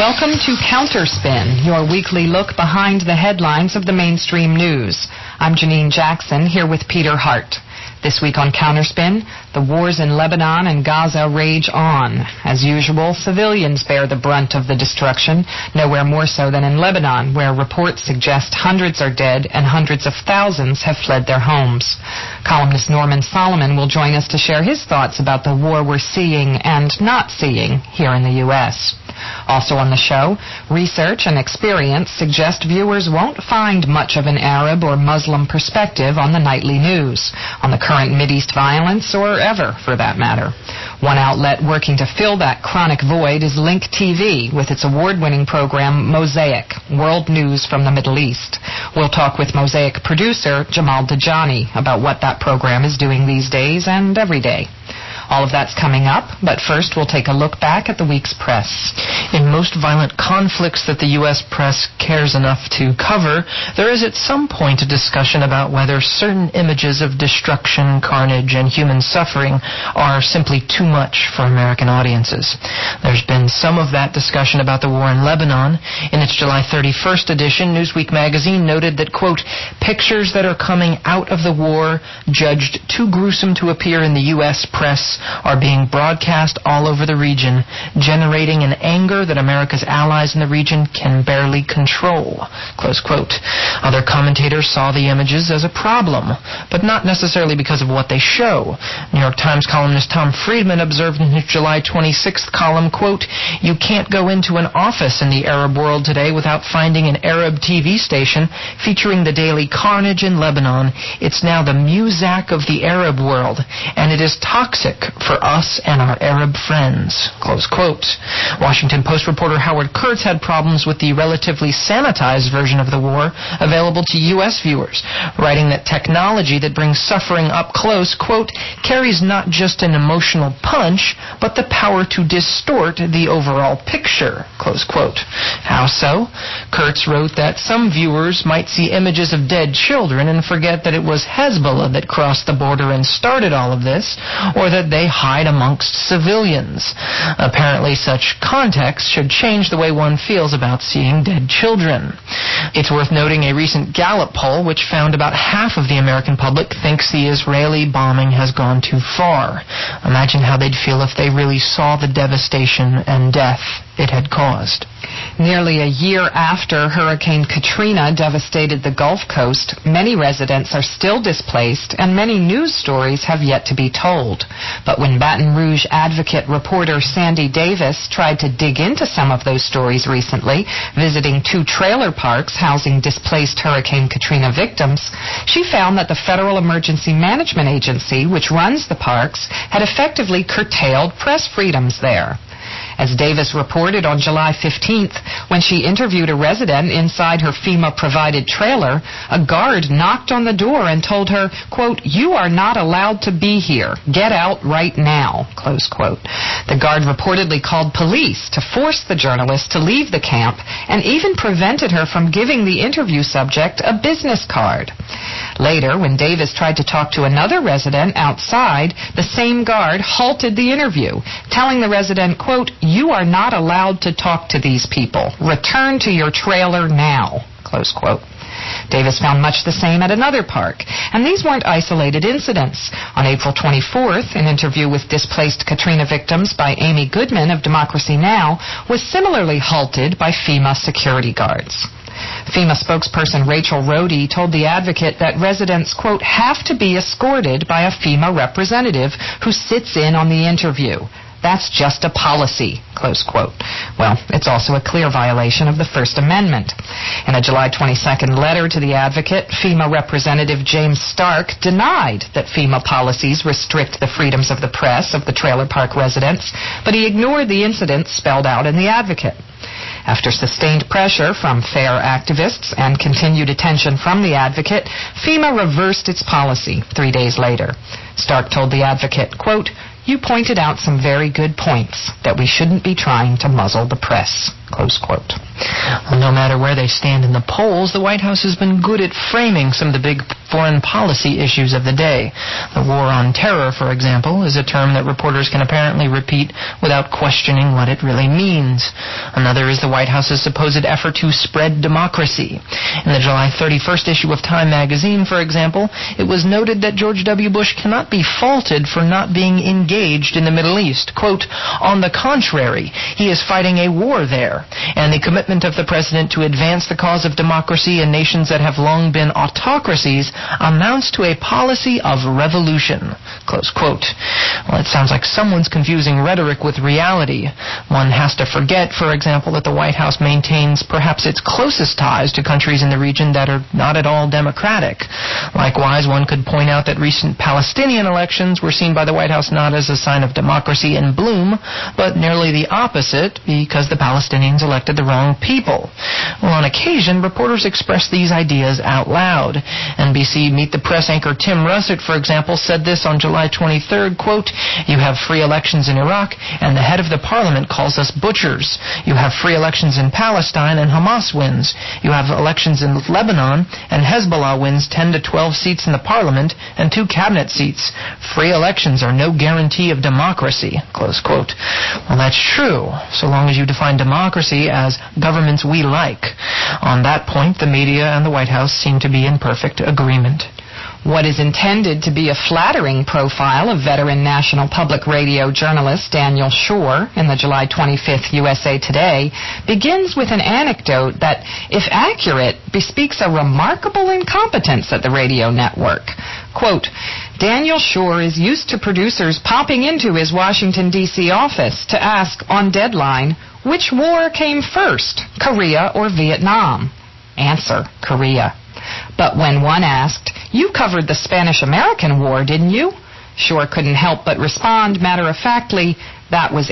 Welcome to Counterspin, your weekly look behind the headlines of the mainstream news. I'm Janine Jackson, here with Peter Hart. This week on Counterspin, the wars in Lebanon and Gaza rage on. As usual, civilians bear the brunt of the destruction, nowhere more so than in Lebanon, where reports suggest hundreds are dead and hundreds of thousands have fled their homes. Columnist Norman Solomon will join us to share his thoughts about the war we're seeing and not seeing here in the U.S. Also on the show, research and experience suggest viewers won't find much of an Arab or Muslim perspective on the nightly news, on the current Mideast violence, or ever, for that matter. One outlet working to fill that chronic void is Link TV, with its award-winning program Mosaic, World News from the Middle East. We'll talk with Mosaic producer Jamal Dajani about what that program is doing these days and every day. All of that's coming up, but first we'll take a look back at the week's press. In most violent conflicts that the U.S. press cares enough to cover, there is at some point a discussion about whether certain images of destruction, carnage, and human suffering are simply too much for American audiences. There's been some of that discussion about the war in Lebanon. In its July 31st edition, Newsweek magazine noted that, quote, pictures that are coming out of the war, judged too gruesome to appear in the U.S. press, are being broadcast all over the region, generating an anger that America's allies in the region can barely control. Close quote. Other commentators saw the images as a problem, but not necessarily because of what they show. New York Times columnist Tom Friedman observed in his July 26th column, quote, you can't go into an office in the Arab world today without finding an Arab TV station featuring the daily carnage in Lebanon. It's now the Muzak of the Arab world, and it is toxic for us and our Arab friends. Close quote. Washington Post reporter Howard Kurtz had problems with the relatively sanitized version of the war available to U.S. viewers, writing that technology that brings suffering up close, quote, carries not just an emotional punch, but the power to distort the overall picture, close quote. How so? Kurtz wrote that some viewers might see images of dead children and forget that it was Hezbollah that crossed the border and started all of this, or that they hide amongst civilians. Apparently, such context should change the way one feels about seeing dead children. It's worth noting a recent Gallup poll, which found about half of the American public thinks the Israeli bombing has gone too far. Imagine how they'd feel if they really saw the devastation and death it had caused. Nearly a year after Hurricane Katrina devastated the Gulf Coast, many residents are still displaced and many news stories have yet to be told. But when Baton Rouge Advocate reporter Sandy Davis tried to dig into some of those stories recently, visiting 2 trailer parks housing displaced Hurricane Katrina victims, she found that the Federal Emergency Management Agency, which runs the parks, had effectively curtailed press freedoms there. As Davis reported on July 15th, when she interviewed a resident inside her FEMA-provided trailer, a guard knocked on the door and told her, quote, you are not allowed to be here. Get out right now, close quote. The guard reportedly called police to force the journalist to leave the camp and even prevented her from giving the interview subject a business card. Later, when Davis tried to talk to another resident outside, the same guard halted the interview, telling the resident, quote, you are not allowed to talk to these people. Return to your trailer now, close quote. Davis found much the same at another park, and these weren't isolated incidents. On April 24th, an interview with displaced Katrina victims by Amy Goodman of Democracy Now! Was similarly halted by FEMA security guards. FEMA spokesperson Rachel Rohde told The Advocate that residents, quote, have to be escorted by a FEMA representative who sits in on the interview. That's just a policy, close quote. Well, it's also a clear violation of the First Amendment. In a July 22nd letter to The Advocate, FEMA Representative James Stark denied that FEMA policies restrict the freedoms of the press of the trailer park residents, but he ignored the incidents spelled out in The Advocate. After sustained pressure from FAIR activists and continued attention from The Advocate, FEMA reversed its policy 3 days later. Stark told The Advocate, quote, "You pointed out some very good points, that we shouldn't be trying to muzzle the press," close quote. Well, no matter where they stand in the polls, the White House has been good at framing some of the big foreign policy issues of the day. The war on terror, for example, is a term that reporters can apparently repeat without questioning what it really means. Another is the White House's supposed effort to spread democracy. In the July 31st issue of Time magazine, for example, it was noted that George W. Bush cannot be faulted for not being engaged in the Middle East. Quote, "On the contrary, he is fighting a war there, and the commitment of the president to advance the cause of democracy in nations that have long been autocracies amounts to a policy of revolution," close quote. Well, it sounds like someone's confusing rhetoric with reality. One has to forget, for example, that the White House maintains perhaps its closest ties to countries in the region that are not at all democratic. Likewise, one could point out that recent Palestinian elections were seen by the White House not as a sign of democracy in bloom, but nearly the opposite, because the Palestinians elected the wrong people. Well, on occasion, reporters express these ideas out loud. NBC Meet the Press anchor Tim Russert, for example, said this on July 23rd, quote, "You have free elections in Iraq, and the head of the parliament calls us butchers. You have free elections in Palestine, and Hamas wins. You have elections in Lebanon, and Hezbollah wins 10 to 12 seats in the parliament and 2 cabinet seats. Free elections are no guarantee of democracy," close quote. Well, that's true, so long as you define democracy as governments we like. On that point, the media and the White House seem to be in perfect agreement. What is intended to be a flattering profile of veteran National Public Radio journalist Daniel Schorr in the July 25th USA Today begins with an anecdote that, if accurate, bespeaks a remarkable incompetence at the radio network. Quote, "Daniel Schorr is used to producers popping into his Washington, D.C. office to ask, on deadline, which war came first, Korea or Vietnam? Answer, Korea. But when one asked, 'You covered the Spanish-American War, didn't you?' Schorr couldn't help but respond matter-of-factly, 'That was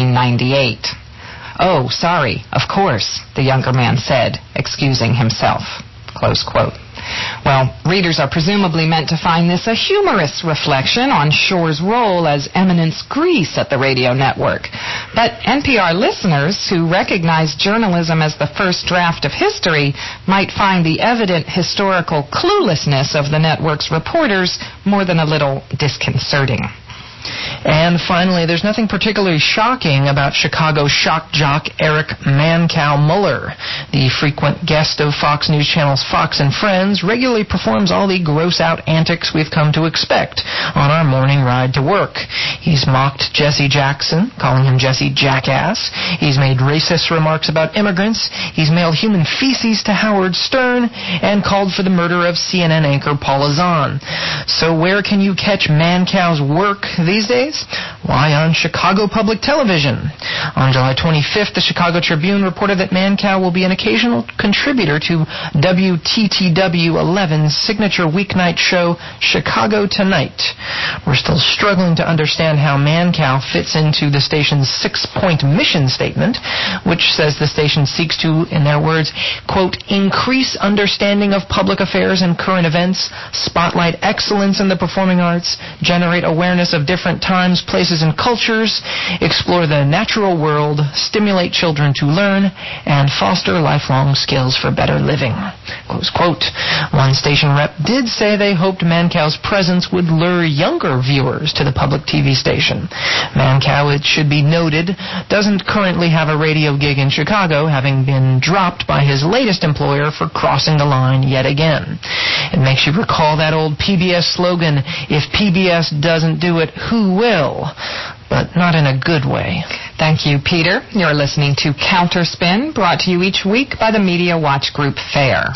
1898. "'Oh, sorry, of course,' the younger man said, excusing himself." Close quote. Well, readers are presumably meant to find this a humorous reflection on Schorr's role as eminence grease at the radio network. But NPR listeners who recognize journalism as the first draft of history might find the evident historical cluelessness of the network's reporters more than a little disconcerting. And finally, there's nothing particularly shocking about Chicago shock jock Eric Mancow Muller. The frequent guest of Fox News Channel's Fox and Friends regularly performs all the gross-out antics we've come to expect on our morning ride to work. He's mocked Jesse Jackson, calling him Jesse Jackass. He's made racist remarks about immigrants. He's mailed human feces to Howard Stern and called for the murder of CNN anchor Paula Zahn. So where can you catch Mancow's work these days? Why, on Chicago Public Television. On July 25th, the Chicago Tribune reported that Mancow will be an occasional contributor to WTTW 11's signature weeknight show, Chicago Tonight. We're still struggling to understand how Mancow fits into the station's 6-point mission statement, which says the station seeks to, in their words, quote, "increase understanding of public affairs and current events, spotlight excellence in the performing arts, generate awareness of different times, places, and cultures, explore the natural world, stimulate children to learn, and foster lifelong skills for better living." Close quote. One station rep did say they hoped Mancow's presence would lure younger viewers to the public TV station. Mancow, it should be noted, doesn't currently have a radio gig in Chicago, having been dropped by his latest employer for crossing the line yet again. It makes you recall that old PBS slogan, "If PBS doesn't do it, who will?" But not in a good way. Thank you, Peter. You're listening to Counterspin, brought to you each week by the Media Watch Group FAIR.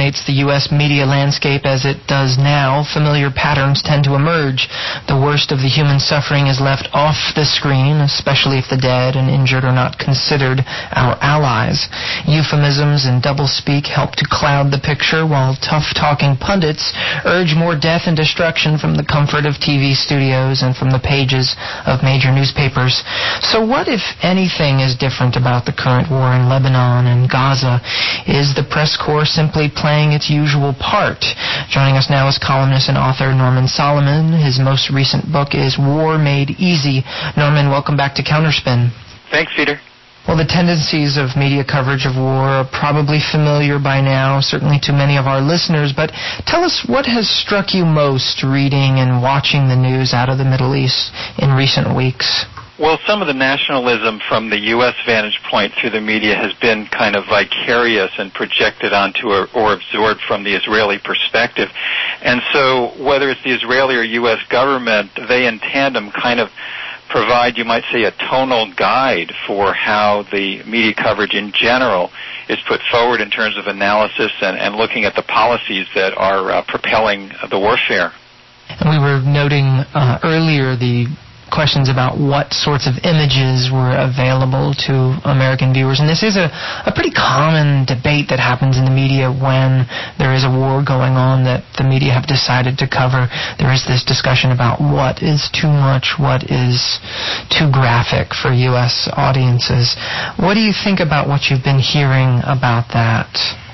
dominates the U.S. media landscape as it does now, familiar patterns tend to emerge. The worst of the human suffering is left off the screen, especially if the dead and injured are not considered our allies. Euphemisms and doublespeak help to cloud the picture, while tough-talking pundits urge more death and destruction from the comfort of TV studios and from the pages of major newspapers. So what, if anything, is different about the current war in Lebanon and Gaza? Is the press corps simply playing its usual part? Joining us now is columnist and author Norman Solomon. His most recent book is War Made Easy. Norman, welcome back to Counterspin. Thanks, Peter. Well, the tendencies of media coverage of war are probably familiar by now, certainly to many of our listeners, but tell us what has struck you most reading and watching the news out of the Middle East in recent weeks. Well, some of the nationalism from the U.S. vantage point through the media has been kind of vicarious and projected onto or absorbed from the Israeli perspective. And so whether it's the Israeli or U.S. government, they in tandem kind of provide, you might say, a tonal guide for how the media coverage in general is put forward in terms of analysis and looking at the policies that are propelling the warfare. And we were noting earlier the questions about what sorts of images were available to American viewers. And this is a pretty common debate that happens in the media when there is a war going on that the media have decided to cover. There is this discussion about what is too much, what is too graphic for U.S. audiences. What do you think about what you've been hearing about that?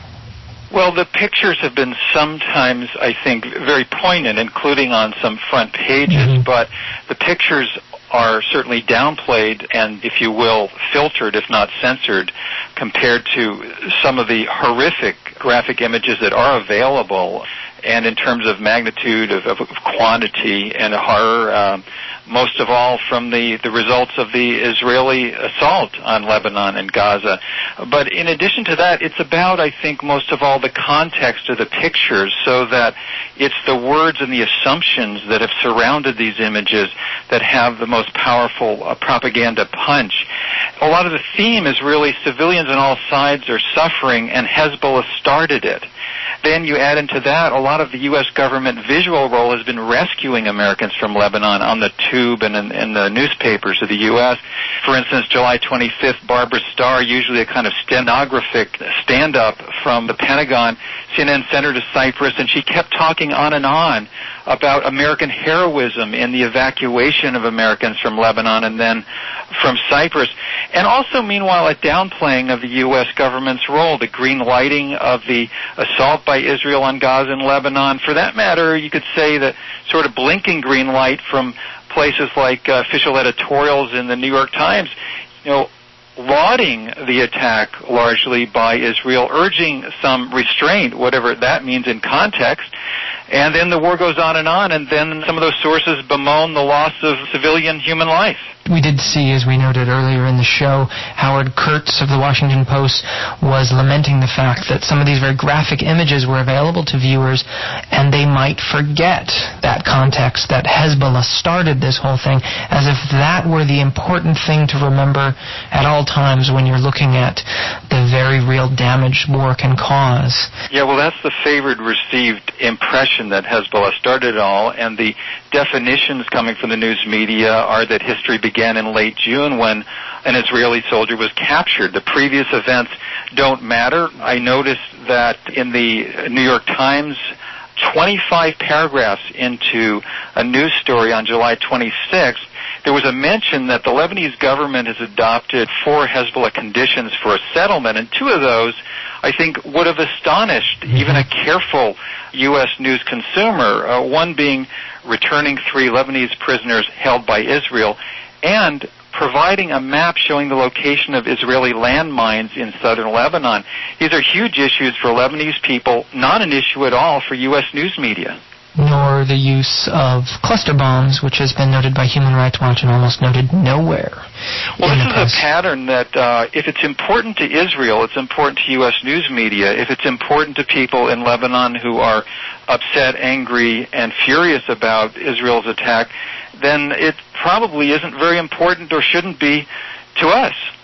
Well, the pictures have been sometimes, I think, very poignant, including on some front pages, but the pictures are certainly downplayed and, if you will, filtered, if not censored, compared to some of the horrific graphic images that are available, and in terms of magnitude, of quantity and horror, most of all from the results of the Israeli assault on Lebanon and Gaza. But in addition to that, it's about, I think, most of all the context of the pictures, so that it's the words and the assumptions that have surrounded these images that have the most powerful propaganda punch. A lot of the theme is really civilians on all sides are suffering, and Hezbollah started it. Then you add into that a lot of the U.S. government visual role has been rescuing Americans from Lebanon on the tube and in the newspapers of the U.S. For instance, July 25th, Barbara Starr, usually a kind of stenographic stand-up from the Pentagon, CNN sent her to Cyprus, and she kept talking on and on about American heroism in the evacuation of Americans from Lebanon and then from Cyprus. And also, meanwhile, a downplaying of the U.S. government's role, the green lighting of the assault by Israel on Gaza and Lebanon. For that matter, you could say that sort of blinking green light from places like official editorials in the New York Times, lauding the attack largely by Israel, urging some restraint, whatever that means in context. And then the war goes on, and then some of those sources bemoan the loss of civilian human life. We did see, as we noted earlier in the show, Howard Kurtz of the Washington Post was lamenting the fact that some of these very graphic images were available to viewers, and they might forget that context, that Hezbollah started this whole thing, as if that were the important thing to remember at all times when you're looking at the very real damage war can cause. Yeah, well, that's the favored received impression that Hezbollah started it all, and the definitions coming from the news media are that history began in late June when an Israeli soldier was captured. The previous events don't matter. I noticed that in the New York Times, 25 paragraphs into a news story on July 26th, there was a mention that the Lebanese government has adopted 4 Hezbollah conditions for a settlement, and 2 of those, I think, would have astonished even a careful U.S. news consumer, one being returning 3 Lebanese prisoners held by Israel, and providing a map showing the location of Israeli landmines in southern Lebanon. These are huge issues for Lebanese people, not an issue at all for U.S. news media. Nor the use of cluster bombs, which has been noted by Human Rights Watch and almost noted nowhere. Well, this is a pattern that if it's important to Israel, it's important to U.S. news media. If it's important to people in Lebanon who are upset, angry, and furious about Israel's attack, then it probably isn't very important or shouldn't be to us.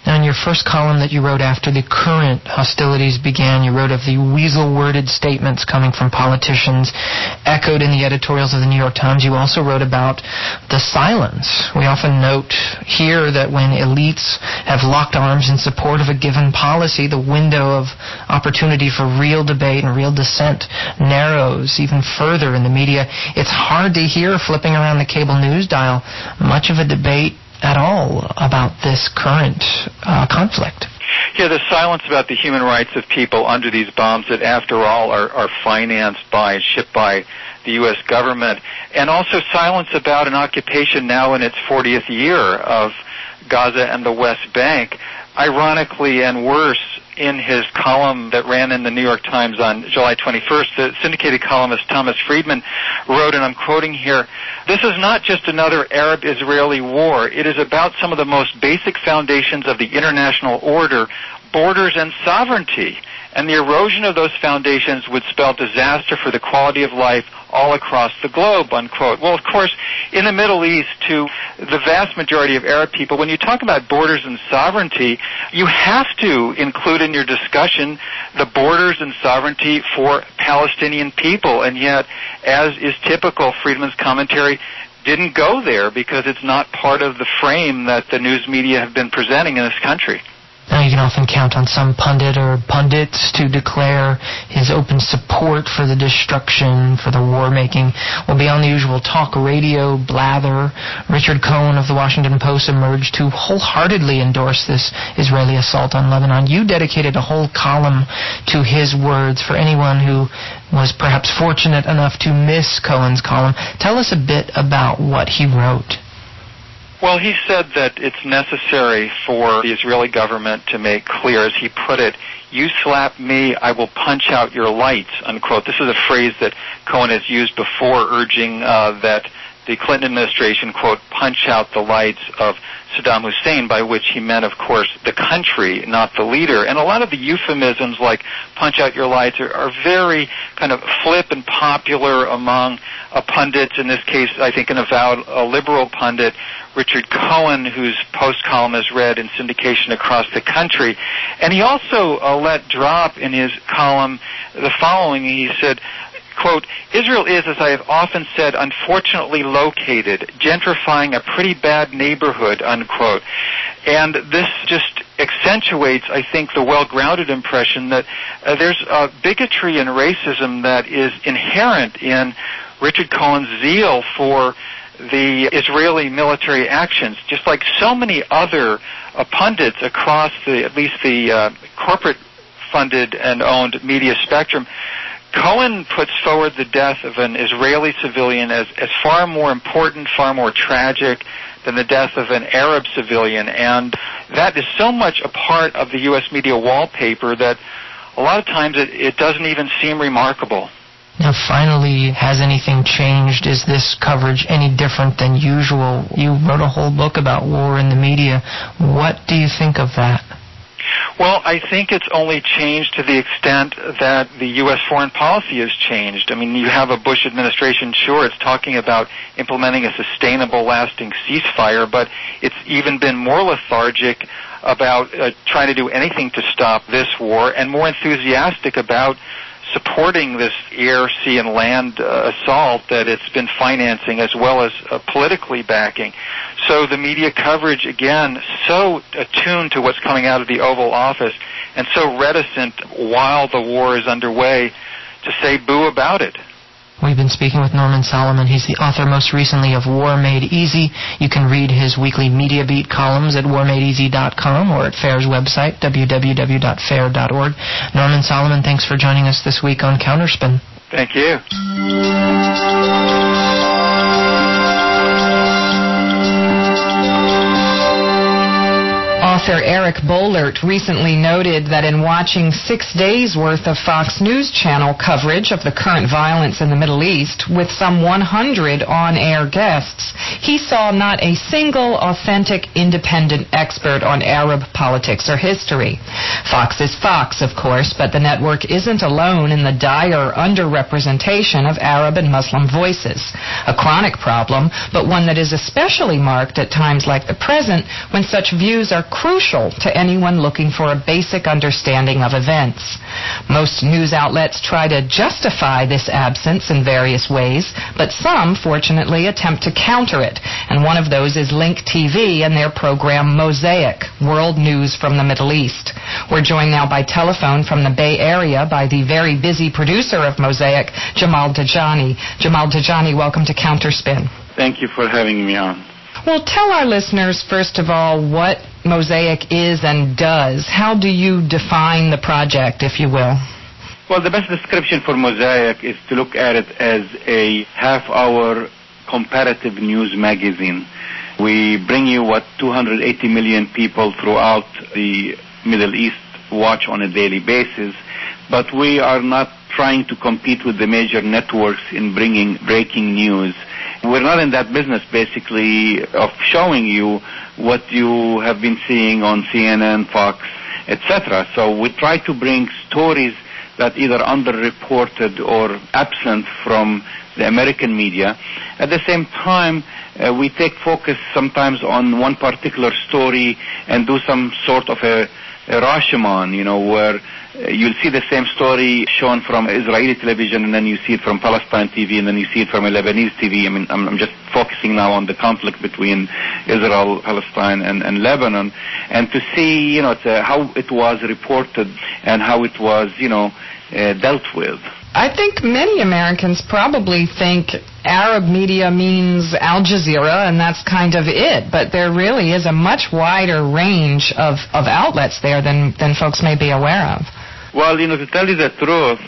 Now, in your first column that you wrote after the current hostilities began, you wrote of the weasel-worded statements coming from politicians echoed in the editorials of the New York Times. You also wrote about the silence. We often note here that when elites have locked arms in support of a given policy, the window of opportunity for real debate and real dissent narrows even further in the media. It's hard to hear, flipping around the cable news dial, much of a debate at all about this current conflict. Yeah, the silence about the human rights of people under these bombs that, after all, are financed by and shipped by the U.S. government, and also silence about an occupation now in its 40th year of Gaza and the West Bank. Ironically and worse, in his column that ran in the New York Times on July 21st, the syndicated columnist Thomas Friedman wrote, and I'm quoting here, "This is not just another Arab-Israeli war. It is about some of the most basic foundations of the international order, borders and sovereignty. And the erosion of those foundations would spell disaster for the quality of life all across the globe," unquote. Well, of course, in the Middle East, to the vast majority of Arab people, when you talk about borders and sovereignty, you have to include in your discussion the borders and sovereignty for Palestinian people. And yet, as is typical, Friedman's commentary didn't go there because it's not part of the frame that the news media have been presenting in this country. Now, you can often count on some pundit or pundits to declare his open support for the destruction, for the war-making. Well, beyond the usual talk radio blather, Richard Cohen of the Washington Post emerged to wholeheartedly endorse this Israeli assault on Lebanon. You dedicated a whole column to his words. For anyone who was perhaps fortunate enough to miss Cohen's column, tell us a bit about what he wrote. Well, he said that it's necessary for the Israeli government to make clear, as he put it, "You slap me, I will punch out your lights," unquote. This is a phrase that Cohen has used before, urging that the Clinton administration, quote, "punch out the lights of Saddam Hussein," by which he meant, of course, the country, not the leader. And a lot of the euphemisms like punch out your lights are very kind of flip and popular among pundits. In this case, I think an avowed liberal pundit, Richard Cohen, whose Post column is read in syndication across the country. And he also let drop in his column the following. He said, quote, "Israel is, as I have often said, unfortunately located, gentrifying a pretty bad neighborhood," unquote. And this just accentuates, I think, the well-grounded impression that there's bigotry and racism that is inherent in Richard Cohen's zeal for the Israeli military actions, just like so many other pundits across at least the corporate-funded and owned media spectrum. Cohen puts forward the death of an Israeli civilian as far more important, far more tragic than the death of an Arab civilian, and that is so much a part of the U.S. media wallpaper that a lot of times it doesn't even seem remarkable. Now, finally, has anything changed? Is this coverage any different than usual? You wrote a whole book about war in the media. What do you think of that? Well, I think it's only changed to the extent that the U.S. foreign policy has changed. I mean, you have a Bush administration, sure, it's talking about implementing a sustainable, lasting ceasefire, but it's even been more lethargic about trying to do anything to stop this war, and more enthusiastic about supporting this air, sea, and land assault that it's been financing, as well as politically backing. So the media coverage, again, so attuned to what's coming out of the Oval Office, and so reticent while the war is underway to say boo about it. We've been speaking with Norman Solomon. He's the author most recently of War Made Easy. You can read his weekly Media Beat columns at warmadeeasy.com or at FAIR's website, www.fair.org. Norman Solomon, thanks for joining us this week on Counterspin. Thank you. Author Eric Boehlert recently noted that in watching 6 days' worth of Fox News Channel coverage of the current violence in the Middle East with some 100 on-air guests, he saw not a single authentic independent expert on Arab politics or history. Fox is Fox, of course, but the network isn't alone in the dire underrepresentation of Arab and Muslim voices. A chronic problem, but one that is especially marked at times like the present when such views are crucial crucial to anyone looking for a basic understanding of events. Most news outlets try to justify this absence in various ways, but some, fortunately, attempt to counter it, and one of those is Link TV and their program Mosaic, World News from the Middle East. We're joined now by telephone from the Bay Area by the very busy producer of Mosaic, Jamal Dajani. Jamal Dajani, welcome to Counterspin. Thank you for having me on. Well, tell our listeners, first of all, what Mosaic is and does. How do you define the project, if you will? Well, the best description for Mosaic is to look at it as a half-hour comparative news magazine. We bring you what 280 million people throughout the Middle East watch on a daily basis, but we are not trying to compete with the major networks in bringing breaking news. We're not in that business, basically, of showing you what you have been seeing on CNN, Fox, etc. So we try to bring stories that either underreported or absent from the American media. At the same time, we take focus sometimes on one particular story and do some sort of a Rashomon, where you'll see the same story shown from Israeli television, and then you see it from Palestine TV, and then you see it from a Lebanese TV. I mean, I'm just focusing now on the conflict between Israel, Palestine, and Lebanon, and to see, how it was reported and how it was, dealt with. I think many Americans probably think Arab media means Al Jazeera, and that's kind of it. But there really is a much wider range of outlets there than folks may be aware of. Well, to tell you the truth,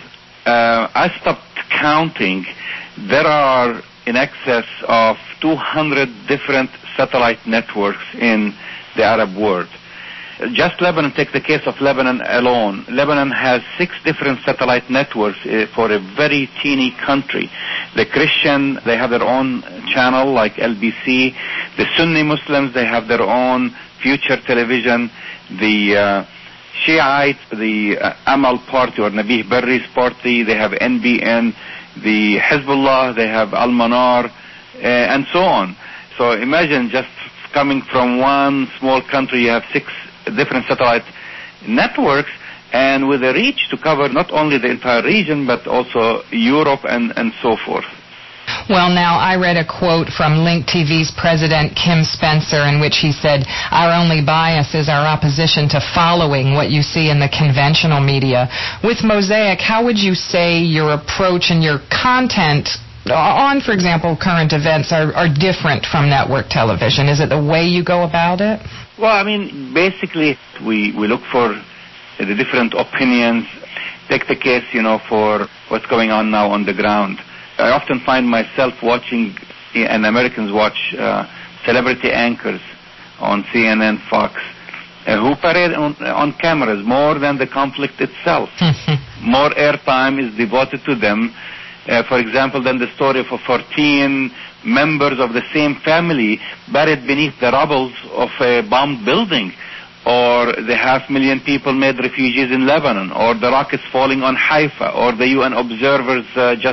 I stopped counting. There are in excess of 200 different satellite networks in the Arab world. Just Lebanon, take the case of Lebanon alone. Lebanon has 6 different satellite networks for a very teeny country. The Christian, they have their own channel like LBC. The Sunni Muslims, they have their own Future Television. The Shiite, the Amal Party or Nabih Berri's party, they have NBN. The Hezbollah, they have Al-Manar, and so on. So imagine just coming from one small country, you have 6 different satellite networks, and with a reach to cover not only the entire region, but also Europe and so forth. Well, now, I read a quote from Link TV's president, Kim Spencer, in which he said, "Our only bias is our opposition to following what you see in the conventional media." With Mosaic, how would you say your approach and your content on, for example, current events are different from network television? Is it the way you go about it? Well, I mean, basically, we look for the different opinions. Take the case, for what's going on now on the ground. I often find myself watching, and Americans watch, celebrity anchors on CNN, Fox, who parade on cameras more than the conflict itself. More airtime is devoted to them. For example, than the story of 14 members of the same family buried beneath the rubble of a bombed building, or the 500,000 people made refugees in Lebanon, or the rockets falling on Haifa, or the UN observers just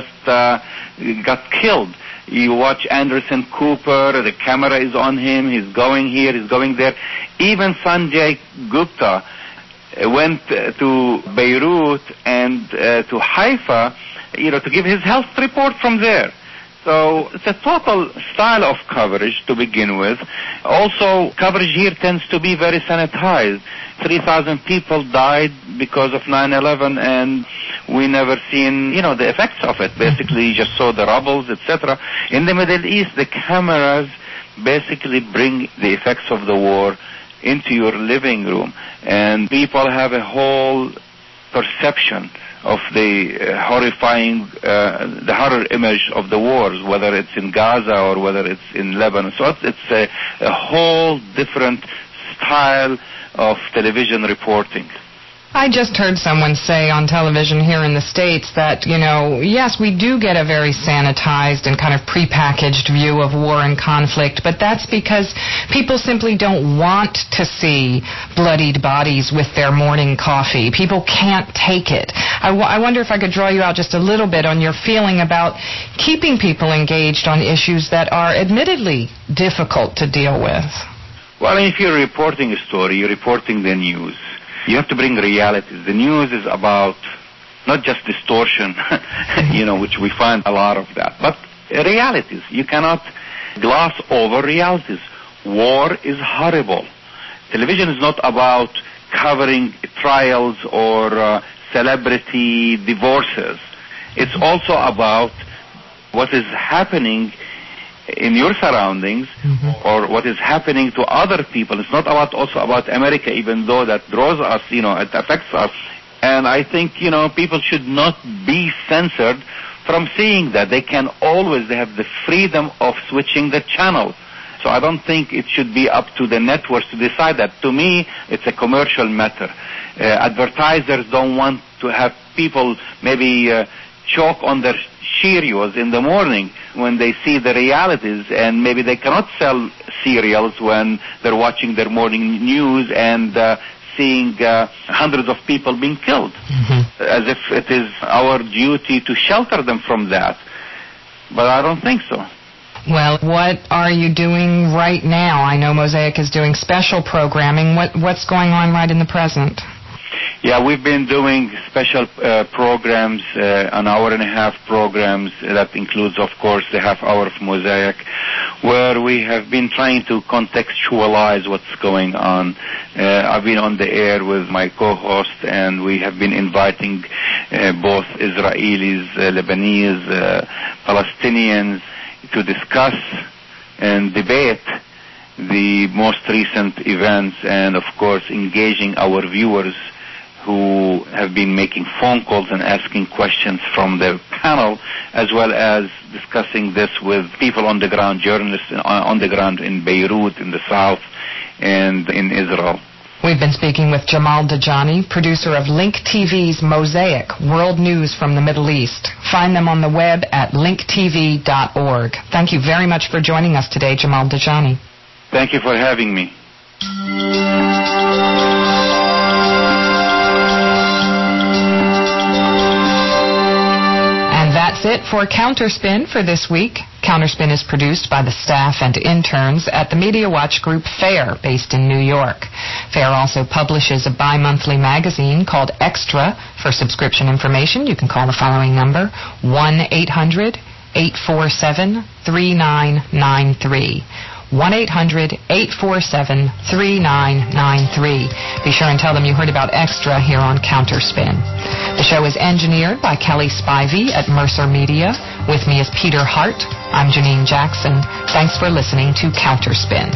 got killed. You watch Anderson Cooper, the camera is on him, he's going here, he's going there. Even Sanjay Gupta went to Beirut and to Haifa, to give his health report from there. So it's a total style of coverage to begin with. Also, coverage here tends to be very sanitized. 3,000 people died because of 9/11, and we never seen, the effects of it. Basically, you just saw the rubbles, etc. In the Middle East, the cameras basically bring the effects of the war into your living room, and people have a whole perception of the the horror image of the wars, whether it's in Gaza or whether it's in Lebanon. So it's a whole different style of television reporting. I just heard someone say on television here in the States that, yes, we do get a very sanitized and kind of prepackaged view of war and conflict, but that's because people simply don't want to see bloodied bodies with their morning coffee. People can't take it. I wonder if I could draw you out just a little bit on your feeling about keeping people engaged on issues that are admittedly difficult to deal with. Well, if you're reporting a story, you're reporting the news. You have to bring realities. The news is about not just distortion, which we find a lot of that, but realities. You cannot gloss over realities. War is horrible. Television is not about covering trials or celebrity divorces. It's also about what is happening in your surroundings, or what is happening to other people. It's not also about America, even though that draws us, it affects us. And I think, people should not be censored from seeing that. They have the freedom of switching the channel. So I don't think it should be up to the networks to decide that. To me, it's a commercial matter. Advertisers don't want to have people maybe choke on their Cheerios in the morning when they see the realities, and maybe they cannot sell cereals when they're watching their morning news and seeing hundreds of people being killed, as if it is our duty to shelter them from that. But I don't think so. Well, what are you doing right now? I know Mosaic is doing special programming. What's going on right in the present? Yeah, we've been doing special programs, an hour-and-a-half programs. That includes, of course, the half hour of Mosaic, where we have been trying to contextualize what's going on. I've been on the air with my co-host, and we have been inviting both Israelis, Lebanese, Palestinians to discuss and debate the most recent events, and, of course, engaging our viewers who have been making phone calls and asking questions from the panel, as well as discussing this with people on the ground, journalists on the ground in Beirut, in the south, and in Israel. We've been speaking with Jamal Dajani, producer of Link TV's Mosaic, World News from the Middle East. Find them on the web at linktv.org. Thank you very much for joining us today, Jamal Dajani. Thank you for having me. That's it for Counterspin for this week. Counterspin is produced by the staff and interns at the Media Watch Group FAIR, based in New York. FAIR also publishes a bi-monthly magazine called Extra. For subscription information, you can call the following number, 1-800-847-3993. 1-800-847-3993. Be sure and tell them you heard about Extra here on Counterspin. The show is engineered by Kelly Spivey at Mercer Media. With me is Peter Hart. I'm Janine Jackson. Thanks for listening to Counterspin.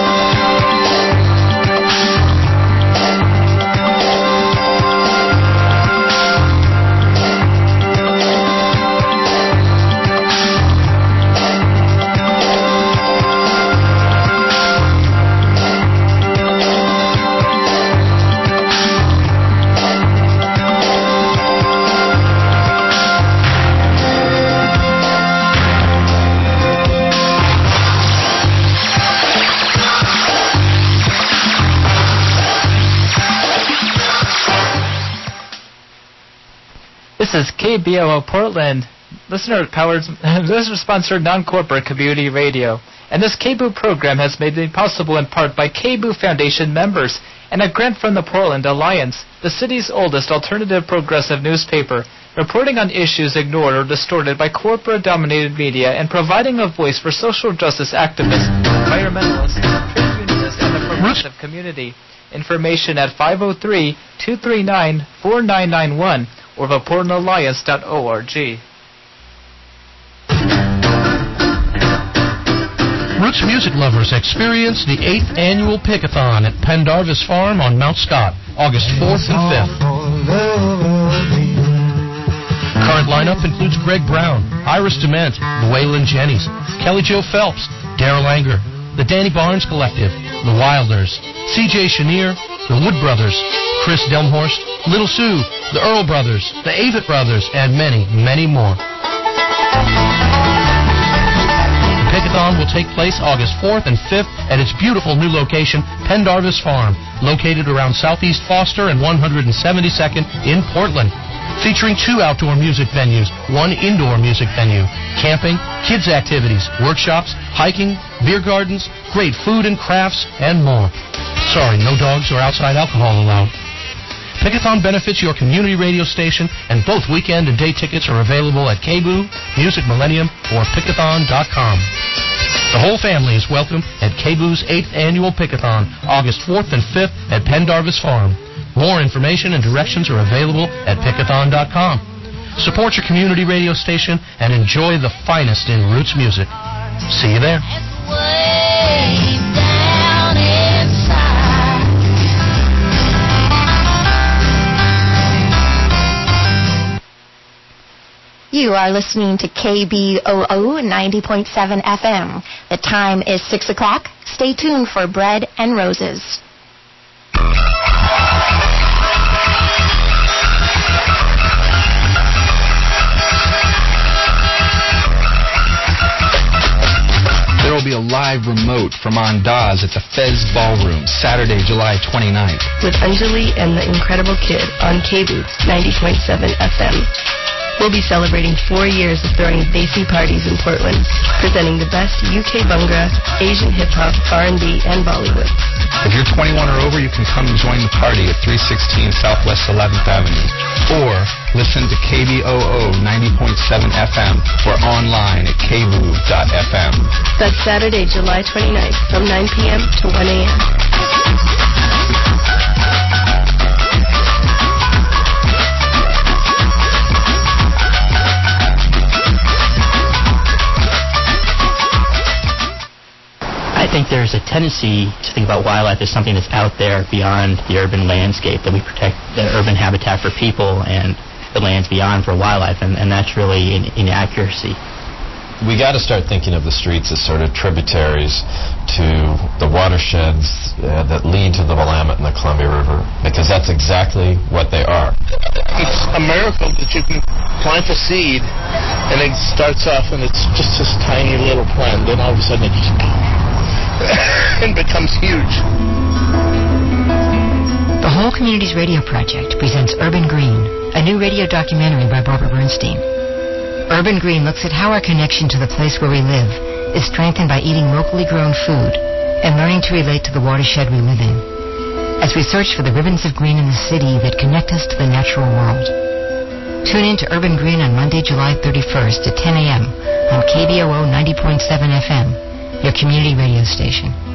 This is KBOO Portland, listener-sponsored non-corporate community radio. And this KBOO program has been made possible in part by KBOO Foundation members and a grant from the Portland Alliance, the city's oldest alternative progressive newspaper, reporting on issues ignored or distorted by corporate-dominated media and providing a voice for social justice activists, environmentalists, trade unionists, and the progressive community. Information at 503-239-4991 or theportlandalliance.org. Roots music lovers experience the 8th annual Pickathon at Pendarvis Farm on Mount Scott, August 4th and 5th. Current lineup includes Greg Brown, Iris DeMent, the Waylon Jennings, Kelly Jo Phelps, Daryl Anger, the Danny Barnes Collective, the Wilders, C.J. Chenier, the Wood Brothers, Chris Delmhorst, Little Sue, the Earl Brothers, the Avett Brothers, and many, many more. The Pickathon will take place August 4th and 5th at its beautiful new location, Pendarvis Farm, located around Southeast Foster and 172nd in Portland. featuring 2 outdoor music venues, 1 indoor music venue, camping, kids activities, workshops, hiking, beer gardens, great food and crafts, and more. Sorry, no dogs or outside alcohol allowed. Pickathon benefits your community radio station, and both weekend and day tickets are available at KBOO, Music Millennium, or Pickathon.com. The whole family is welcome at KBOO's 8th Annual Pickathon, August 4th and 5th at Pendarvis Farm. More information and directions are available at Pickathon.com. Support your community radio station and enjoy the finest in roots music. See you there. You are listening to KBOO 90.7 FM. The time is 6 o'clock. Stay tuned for Bread and Roses. There will be a live remote from Andaz at the Fez Ballroom, Saturday, July 29th. With Anjali and the Incredible Kid on KBOO 90.7 FM. We'll be celebrating 4 years of throwing Desi parties in Portland, presenting the best UK Bhangra, Asian hip-hop, R&B, and Bollywood. If you're 21 or over, you can come and join the party at 316 Southwest 11th Avenue. Or listen to KBOO 90.7 FM or online at kboo.fm. That's Saturday, July 29th from 9 p.m. to 1 a.m. I think there's a tendency to think about wildlife as something that's out there beyond the urban landscape, that we protect the urban habitat for people and the lands beyond for wildlife, and that's really an inaccuracy. We got to start thinking of the streets as sort of tributaries to the watersheds that lead to the Willamette and the Columbia River, because that's exactly what they are. It's a miracle that you can plant a seed and it starts off and it's just this tiny little plant, then all of a sudden it just and becomes huge. The Whole Communities Radio Project presents Urban Green, a new radio documentary by Barbara Bernstein. Urban Green looks at how our connection to the place where we live is strengthened by eating locally grown food and learning to relate to the watershed we live in, as we search for the ribbons of green in the city that connect us to the natural world. Tune in to Urban Green on Monday, July 31st at 10 a.m. on KBOO 90.7 FM, your community radio station.